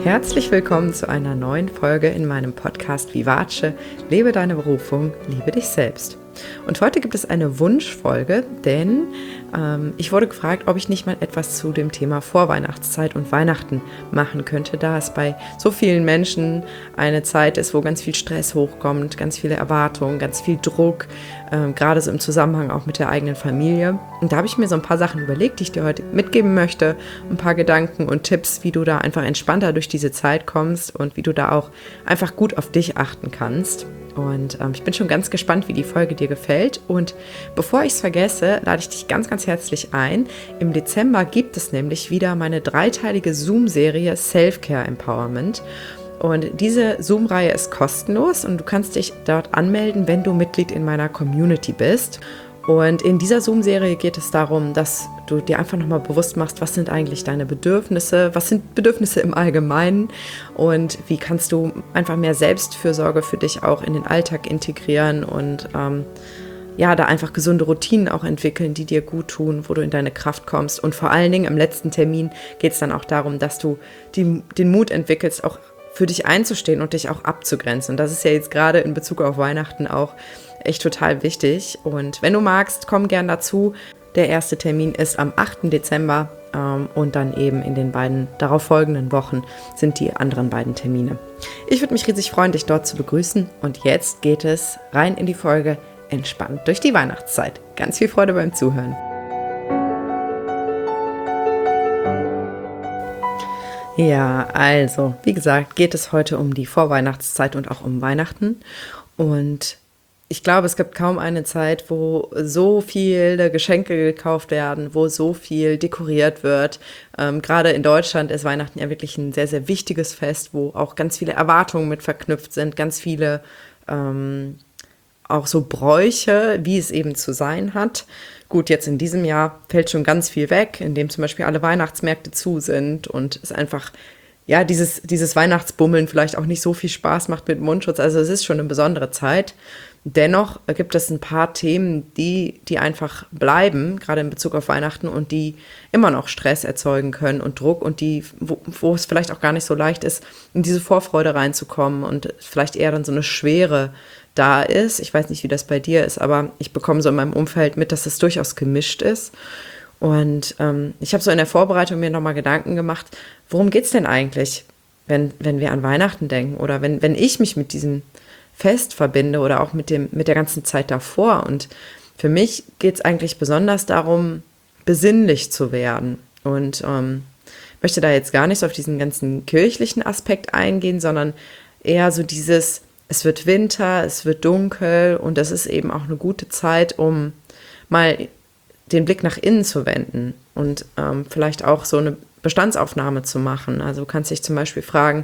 Herzlich willkommen zu einer neuen Folge in meinem Podcast Vivace, lebe deine Berufung, liebe dich selbst. Und heute gibt es eine Wunschfolge, denn ich wurde gefragt, ob ich nicht mal etwas zu dem Thema Vorweihnachtszeit und Weihnachten machen könnte, da es bei so vielen Menschen eine Zeit ist, wo ganz viel Stress hochkommt, ganz viele Erwartungen, ganz viel Druck, gerade so im Zusammenhang auch mit der eigenen Familie. Und da habe ich mir so ein paar Sachen überlegt, die ich dir heute mitgeben möchte, ein paar Gedanken und Tipps, wie du da einfach entspannter durch diese Zeit kommst und wie du da auch einfach gut auf dich achten kannst. Und ich bin schon ganz gespannt, wie die Folge dir gefällt. Und bevor ich es vergesse, lade ich dich ganz, ganz herzlich ein. Im Dezember gibt es nämlich wieder meine dreiteilige Zoom-Serie Self-Care Empowerment. Und diese Zoom-Reihe ist kostenlos und du kannst dich dort anmelden, wenn du Mitglied in meiner Community bist. Und in dieser Zoom-Serie geht es darum, dass du dir einfach nochmal bewusst machst, was sind eigentlich deine Bedürfnisse, was sind Bedürfnisse im Allgemeinen und wie kannst du einfach mehr Selbstfürsorge für dich auch in den Alltag integrieren und da einfach gesunde Routinen auch entwickeln, die dir gut tun, wo du in deine Kraft kommst. Und vor allen Dingen im letzten Termin geht es dann auch darum, dass du den Mut entwickelst, auch für dich einzustehen und dich auch abzugrenzen. Und das ist ja jetzt gerade in Bezug auf Weihnachten auch echt total wichtig. Und wenn du magst, komm gern dazu. Der erste Termin ist am 8. Dezember und dann eben in den beiden darauffolgenden Wochen sind die anderen beiden Termine. Ich würde mich riesig freuen, dich dort zu begrüßen. Und jetzt geht es rein in die Folge Entspannt durch die Weihnachtszeit. Ganz viel Freude beim Zuhören. Ja, also, wie gesagt, geht es heute um die Vorweihnachtszeit und auch um Weihnachten. Und ich glaube, es gibt kaum eine Zeit, wo so viele Geschenke gekauft werden, wo so viel dekoriert wird. Gerade in Deutschland ist Weihnachten ja wirklich ein sehr, sehr wichtiges Fest, wo auch ganz viele Erwartungen mit verknüpft sind, ganz viele auch so Bräuche, wie es eben zu sein hat. Gut, jetzt in diesem Jahr fällt schon ganz viel weg, indem zum Beispiel alle Weihnachtsmärkte zu sind und es einfach, ja, dieses Weihnachtsbummeln vielleicht auch nicht so viel Spaß macht mit Mundschutz. Also es ist schon eine besondere Zeit. Dennoch gibt es ein paar Themen, die einfach bleiben, gerade in Bezug auf Weihnachten und die immer noch Stress erzeugen können und Druck und wo es vielleicht auch gar nicht so leicht ist, in diese Vorfreude reinzukommen und vielleicht eher dann so eine Schwere da ist. Ich weiß nicht, wie das bei dir ist, aber ich bekomme so in meinem Umfeld mit, dass es durchaus gemischt ist. Und ich habe so in der Vorbereitung mir nochmal Gedanken gemacht, worum geht es denn eigentlich, wenn wir an Weihnachten denken oder wenn ich mich mit diesem Fest verbinde oder auch mit der ganzen Zeit davor. Und für mich geht es eigentlich besonders darum, besinnlich zu werden. Und möchte da jetzt gar nicht so auf diesen ganzen kirchlichen Aspekt eingehen, sondern eher so dieses, es wird Winter, es wird dunkel und das ist eben auch eine gute Zeit, um mal den Blick nach innen zu wenden und vielleicht auch so eine Bestandsaufnahme zu machen. Also du kannst dich zum Beispiel fragen,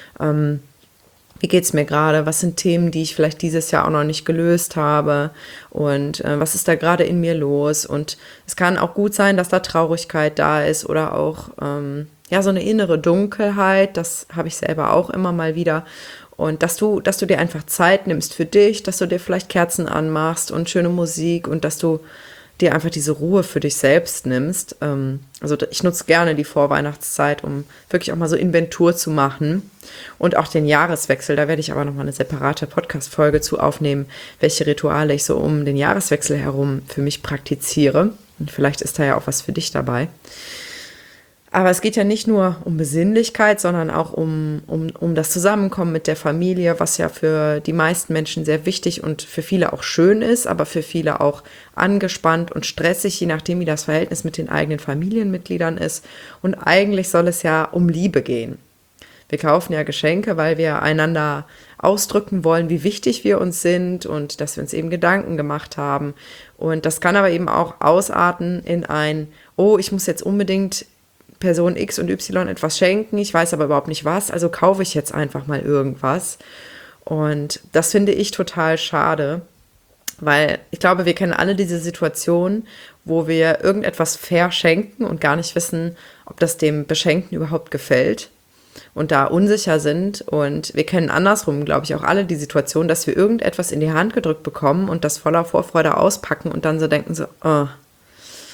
wie geht's mir gerade? Was sind Themen, die ich vielleicht dieses Jahr auch noch nicht gelöst habe? Und was ist da gerade in mir los? Und es kann auch gut sein, dass da Traurigkeit da ist oder auch so eine innere Dunkelheit. Das habe ich selber auch immer mal wieder. Und dass du dir einfach Zeit nimmst für dich, dass du dir vielleicht Kerzen anmachst und schöne Musik und dass du dir einfach diese Ruhe für dich selbst nimmst. Also ich nutze gerne die Vorweihnachtszeit, um wirklich auch mal so Inventur zu machen und auch den Jahreswechsel. Da werde ich aber nochmal eine separate Podcast-Folge zu aufnehmen, welche Rituale ich so um den Jahreswechsel herum für mich praktiziere. Und vielleicht ist da ja auch was für dich dabei. Aber es geht ja nicht nur um Besinnlichkeit, sondern auch um das Zusammenkommen mit der Familie, was ja für die meisten Menschen sehr wichtig und für viele auch schön ist, aber für viele auch angespannt und stressig, je nachdem, wie das Verhältnis mit den eigenen Familienmitgliedern ist. Und eigentlich soll es ja um Liebe gehen. Wir kaufen ja Geschenke, weil wir einander ausdrücken wollen, wie wichtig wir uns sind und dass wir uns eben Gedanken gemacht haben. Und das kann aber eben auch ausarten in ein, oh, ich muss jetzt unbedingt Person X und Y etwas schenken, ich weiß aber überhaupt nicht was, also kaufe ich jetzt einfach mal irgendwas. Und das finde ich total schade, weil ich glaube, wir kennen alle diese Situation, wo wir irgendetwas verschenken und gar nicht wissen, ob das dem Beschenkten überhaupt gefällt und da unsicher sind. Und wir kennen andersrum, glaube ich, auch alle die Situation, dass wir irgendetwas in die Hand gedrückt bekommen und das voller Vorfreude auspacken und dann so denken so, oh,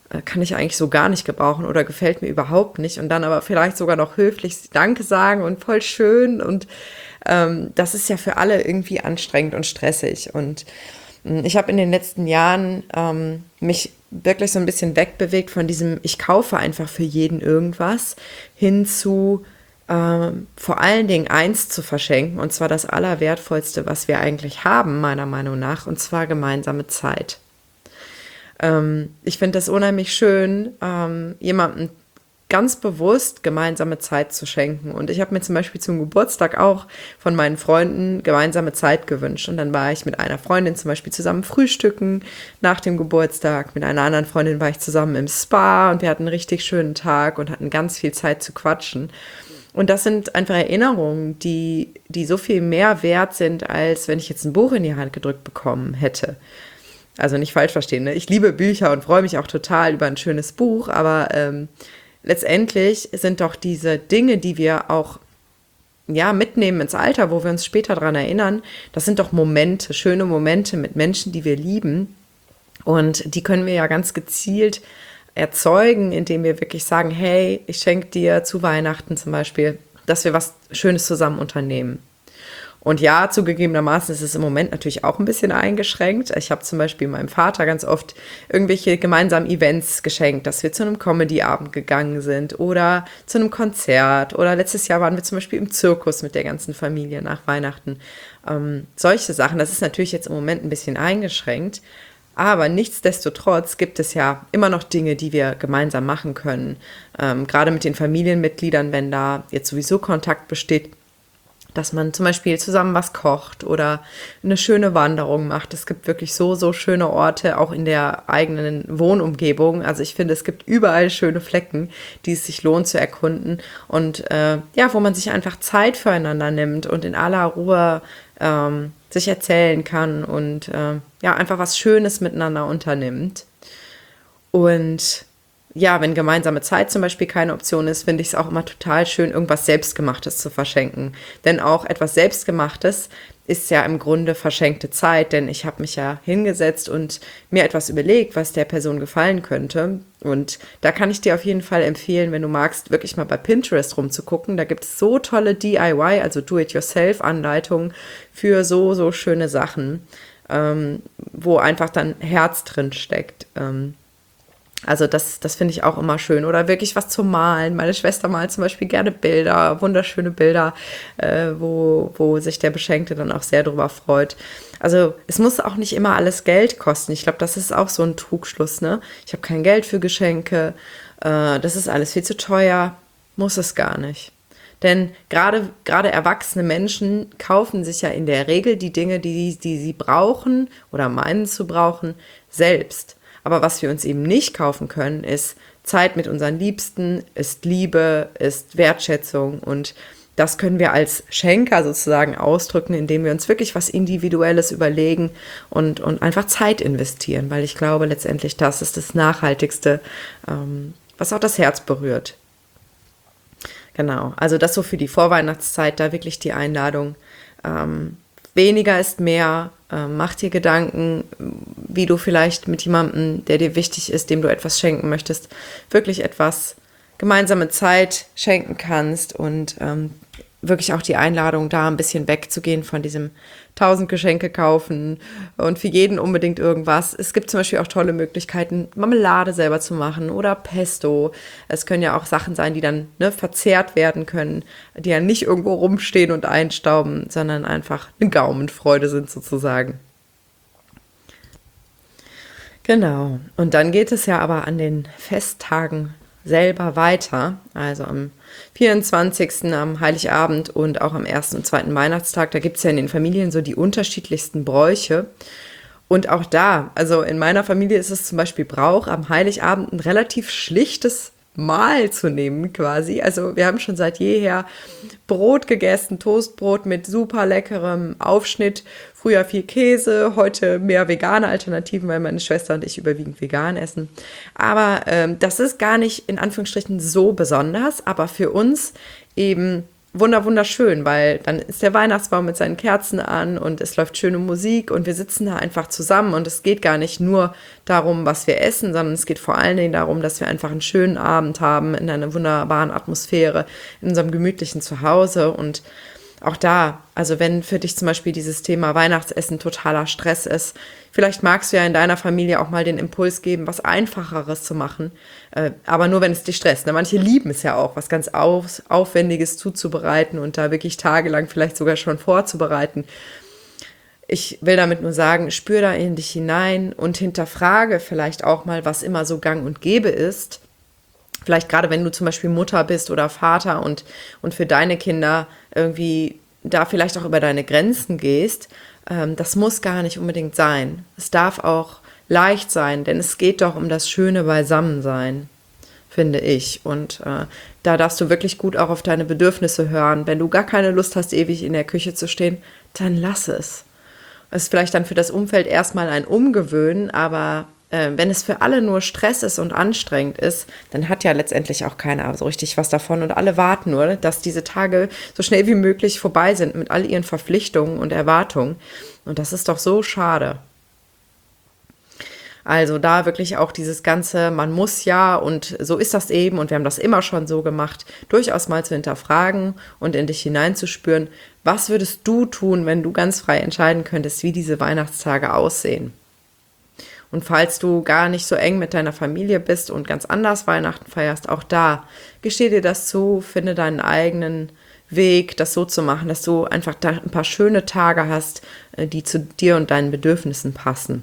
kann ich eigentlich so gar nicht gebrauchen oder gefällt mir überhaupt nicht. Und dann aber vielleicht sogar noch höflich Danke sagen und voll schön. Und das ist ja für alle irgendwie anstrengend und stressig. Und ich habe in den letzten Jahren mich wirklich so ein bisschen wegbewegt von diesem, ich kaufe einfach für jeden irgendwas, hin zu vor allen Dingen eins zu verschenken, und zwar das Allerwertvollste, was wir eigentlich haben, meiner Meinung nach, und zwar gemeinsame Zeit. Ich finde das unheimlich schön, jemandem ganz bewusst gemeinsame Zeit zu schenken. Und ich habe mir zum Beispiel zum Geburtstag auch von meinen Freunden gemeinsame Zeit gewünscht. Und dann war ich mit einer Freundin zum Beispiel zusammen frühstücken nach dem Geburtstag. Mit einer anderen Freundin war ich zusammen im Spa und wir hatten einen richtig schönen Tag und hatten ganz viel Zeit zu quatschen. Und das sind einfach Erinnerungen, die so viel mehr wert sind, als wenn ich jetzt ein Buch in die Hand gedrückt bekommen hätte. Also nicht falsch verstehen, ne? Ich liebe Bücher und freue mich auch total über ein schönes Buch, aber letztendlich sind doch diese Dinge, die wir auch ja, mitnehmen ins Alter, wo wir uns später daran erinnern, das sind doch Momente, schöne Momente mit Menschen, die wir lieben. Und die können wir ja ganz gezielt erzeugen, indem wir wirklich sagen, hey, ich schenke dir zu Weihnachten zum Beispiel, dass wir was Schönes zusammen unternehmen. Und ja, zugegebenermaßen ist es im Moment natürlich auch ein bisschen eingeschränkt. Ich habe zum Beispiel meinem Vater ganz oft irgendwelche gemeinsamen Events geschenkt, dass wir zu einem Comedy-Abend gegangen sind oder zu einem Konzert. Oder letztes Jahr waren wir zum Beispiel im Zirkus mit der ganzen Familie nach Weihnachten. Solche Sachen, das ist natürlich jetzt im Moment ein bisschen eingeschränkt. Aber nichtsdestotrotz gibt es ja immer noch Dinge, die wir gemeinsam machen können. Gerade mit den Familienmitgliedern, wenn da jetzt sowieso Kontakt besteht, dass man zum Beispiel zusammen was kocht oder eine schöne Wanderung macht. Es gibt wirklich so schöne Orte, auch in der eigenen Wohnumgebung. Also ich finde, es gibt überall schöne Flecken, die es sich lohnt zu erkunden und ja, wo man sich einfach Zeit füreinander nimmt und in aller Ruhe sich erzählen kann und ja, einfach was Schönes miteinander unternimmt. Und ja, wenn gemeinsame Zeit zum Beispiel keine Option ist, finde ich es auch immer total schön, irgendwas Selbstgemachtes zu verschenken. Denn auch etwas Selbstgemachtes ist ja im Grunde verschenkte Zeit, denn ich habe mich ja hingesetzt und mir etwas überlegt, was der Person gefallen könnte. Und da kann ich dir auf jeden Fall empfehlen, wenn du magst, wirklich mal bei Pinterest rumzugucken. Da gibt es so tolle DIY, also Do-it-yourself-Anleitungen für so schöne Sachen, wo einfach dann Herz drin steckt. Also das finde ich auch immer schön. Oder wirklich was zum Malen. Meine Schwester malt zum Beispiel gerne Bilder, wunderschöne Bilder, wo sich der Beschenkte dann auch sehr drüber freut. Also es muss auch nicht immer alles Geld kosten. Ich glaube, das ist auch so ein Trugschluss, ne? Ich habe kein Geld für Geschenke, das ist alles viel zu teuer. Muss es gar nicht. Denn gerade erwachsene Menschen kaufen sich ja in der Regel die Dinge, die sie brauchen oder meinen zu brauchen, selbst. Aber was wir uns eben nicht kaufen können, ist Zeit mit unseren Liebsten, ist Liebe, ist Wertschätzung. Und das können wir als Schenker sozusagen ausdrücken, indem wir uns wirklich was Individuelles überlegen und einfach Zeit investieren. Weil ich glaube, letztendlich das ist das Nachhaltigste, was auch das Herz berührt. Genau, also das so für die Vorweihnachtszeit, da wirklich die Einladung. Weniger ist mehr. Mach dir Gedanken, wie du vielleicht mit jemandem, der dir wichtig ist, dem du etwas schenken möchtest, wirklich etwas gemeinsame Zeit schenken kannst und wirklich auch die Einladung, da ein bisschen wegzugehen von diesem 1000 Geschenke kaufen und für jeden unbedingt irgendwas. Es gibt zum Beispiel auch tolle Möglichkeiten, Marmelade selber zu machen oder Pesto. Es können ja auch Sachen sein, die dann verzehrt werden können, die ja nicht irgendwo rumstehen und einstauben, sondern einfach eine Gaumenfreude sind sozusagen. Genau. Und dann geht es ja aber an den Festtagen selber weiter, also am 24. am Heiligabend und auch am ersten und zweiten Weihnachtstag, da gibt es ja in den Familien so die unterschiedlichsten Bräuche. Und auch da, also in meiner Familie ist es zum Beispiel Brauch, am Heiligabend ein relativ schlichtes Mahl zu nehmen quasi. Also wir haben schon seit jeher Brot gegessen, Toastbrot mit super leckerem Aufschnitt. Früher viel Käse, heute mehr vegane Alternativen, weil meine Schwester und ich überwiegend vegan essen. Aber das ist gar nicht in Anführungsstrichen so besonders, aber für uns eben wunderschön, weil dann ist der Weihnachtsbaum mit seinen Kerzen an und es läuft schöne Musik und wir sitzen da einfach zusammen und es geht gar nicht nur darum, was wir essen, sondern es geht vor allen Dingen darum, dass wir einfach einen schönen Abend haben in einer wunderbaren Atmosphäre, in unserem gemütlichen Zuhause. Und auch da, also wenn für dich zum Beispiel dieses Thema Weihnachtsessen totaler Stress ist, vielleicht magst du ja in deiner Familie auch mal den Impuls geben, was Einfacheres zu machen, aber nur wenn es dich stresst. Ne? Manche lieben es ja auch, was ganz Aufwendiges zuzubereiten und da wirklich tagelang vielleicht sogar schon vorzubereiten. Ich will damit nur sagen, spür da in dich hinein und hinterfrage vielleicht auch mal, was immer so gang und gäbe ist. Vielleicht gerade, wenn du zum Beispiel Mutter bist oder Vater und für deine Kinder irgendwie da vielleicht auch über deine Grenzen gehst, das muss gar nicht unbedingt sein. Es darf auch leicht sein, denn es geht doch um das schöne Beisammensein, finde ich. Und da darfst du wirklich gut auch auf deine Bedürfnisse hören. Wenn du gar keine Lust hast, ewig in der Küche zu stehen, dann lass es. Es ist vielleicht dann für das Umfeld erstmal ein Umgewöhnen, aber wenn es für alle nur Stress ist und anstrengend ist, dann hat ja letztendlich auch keiner so richtig was davon und alle warten nur, dass diese Tage so schnell wie möglich vorbei sind mit all ihren Verpflichtungen und Erwartungen. Und das ist doch so schade. Also da wirklich auch dieses ganze, man muss ja und so ist das eben und wir haben das immer schon so gemacht, durchaus mal zu hinterfragen und in dich hineinzuspüren, was würdest du tun, wenn du ganz frei entscheiden könntest, wie diese Weihnachtstage aussehen? Und falls du gar nicht so eng mit deiner Familie bist und ganz anders Weihnachten feierst, auch da, gesteh dir das zu, finde deinen eigenen Weg, das so zu machen, dass du einfach da ein paar schöne Tage hast, die zu dir und deinen Bedürfnissen passen.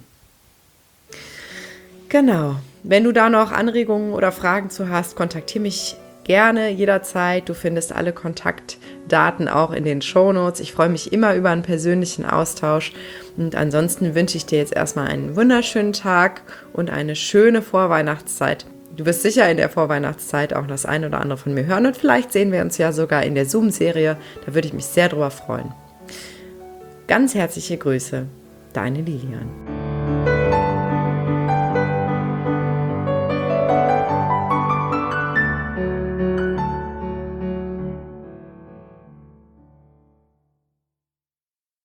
Genau. Wenn du da noch Anregungen oder Fragen zu hast, kontaktiere mich gerne jederzeit. Du findest alle Kontaktdaten auch in den Shownotes. Ich freue mich immer über einen persönlichen Austausch. Und ansonsten wünsche ich dir jetzt erstmal einen wunderschönen Tag und eine schöne Vorweihnachtszeit. Du wirst sicher in der Vorweihnachtszeit auch das ein oder andere von mir hören und vielleicht sehen wir uns ja sogar in der Zoom-Serie. Da würde ich mich sehr drüber freuen. Ganz herzliche Grüße, deine Lilian.